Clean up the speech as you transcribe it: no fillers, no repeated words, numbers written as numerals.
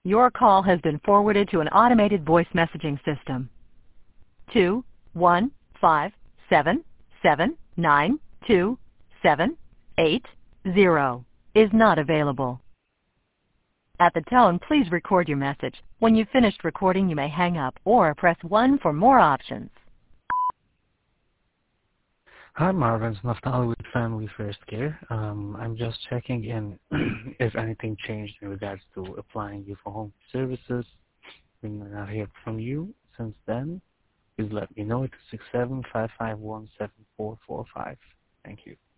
Your call has been forwarded to an automated voice messaging system. 215779278 is not available. At the tone, please record your message. When you've finished recording, you may hang up or press 1 for more options. Hi, Marvin. It's Naftali with Family First Care. I'm just checking in if anything changed in regards to applying you for home services. We may not hear from you since then. Please let me know. It's 675517445. Thank you.